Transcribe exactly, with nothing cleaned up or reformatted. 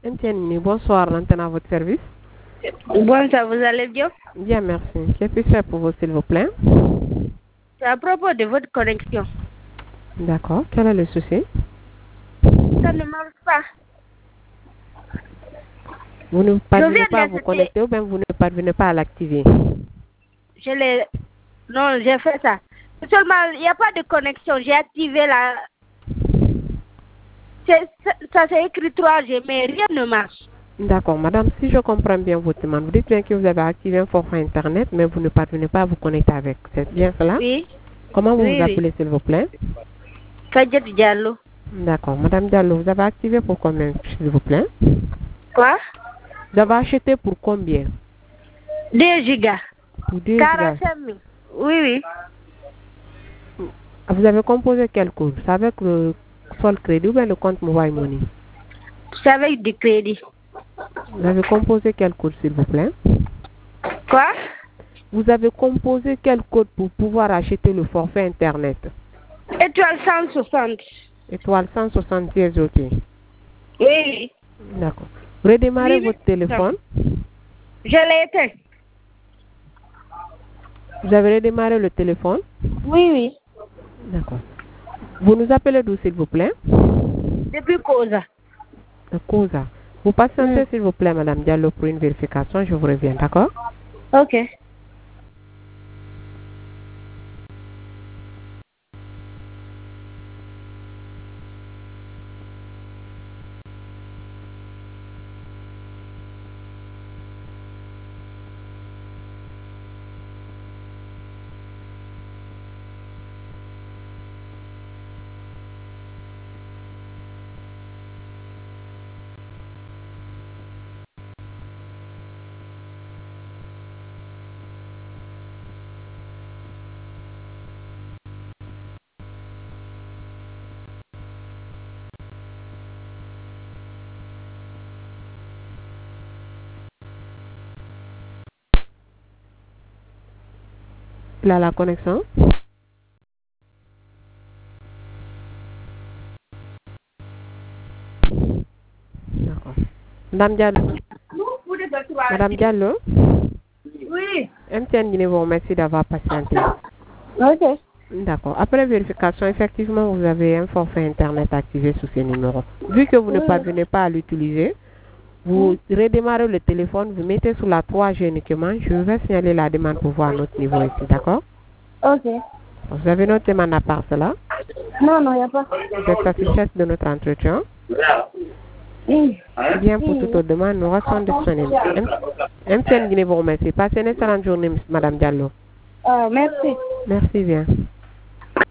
M T N, bonsoir, l'antenne à votre service. Bonsoir, vous allez bien? Bien, merci. Qu'est-ce que je fais pour vous, s'il vous plaît? C'est à propos de votre connexion. D'accord. Quel est le souci? Ça ne marche pas. Vous ne parvenez pas à vous d'acheter- connecter ou bien vous ne parvenez pas à l'activer? Je l'ai... Non, j'ai fait ça. Seulement, il n'y a pas de connexion. J'ai activé la... C'est- Ça, ça c'est écrit trois G, mais rien ne marche. D'accord, madame, si je comprends bien votre demande, vous dites bien que vous avez activé un forfait Internet, mais vous ne parvenez pas à vous connecter avec. C'est bien cela? Oui. Comment vous Oui, vous oui. appelez, s'il vous plaît? Fadjet Diallo. D'accord. Madame Diallo, vous avez activé pour combien, s'il vous plaît? Quoi? Vous avez acheté pour combien? deux gigas. Pour deux gigas. quarante-cinq mille. Oui, oui. Vous avez composé quel code? C'est avec le sol crédit ou bien le compte Mobile Money? C'est avec du crédit. Vous avez composé quel code, s'il vous plaît? Quoi? Vous avez composé quel code pour pouvoir acheter le forfait Internet? Étoile cent soixante. Étoile cent soixante-seize, ok. Oui, oui. D'accord. Redémarrez Oui, oui. votre téléphone. Je l'ai éteint. Vous avez redémarré le téléphone? Oui, oui. D'accord. Vous nous appelez d'où, s'il vous plaît? Depuis Cosa. De Cosa. Vous patientez, Mm. s'il vous plaît, Madame Diallo, pour une vérification. Je vous reviens, d'accord? Ok. Il a la connexion? D'accord. Madame Diallo? Madame Diallo? Oui. M T N Guinée vous remercie d'avoir patienté. Ok. D'accord. Après vérification, effectivement, vous avez un forfait Internet activé sous ce numéro. Vu que vous ne Oui. parvenez pas à l'utiliser, vous redémarrez le téléphone, vous mettez sur la trois G uniquement. Je vais signaler la demande pour voir notre niveau ici, d'accord? Ok. Vous avez notre demande à part cela? Non, non, il n'y a pas. Vous êtes satisfaite de notre entretien? Oui. Bien, pour toute autre demande, nous restons disponibles. M T N Guinée vous remercie. Passez une excellente journée, Madame Diallo. Ah, merci. Merci bien.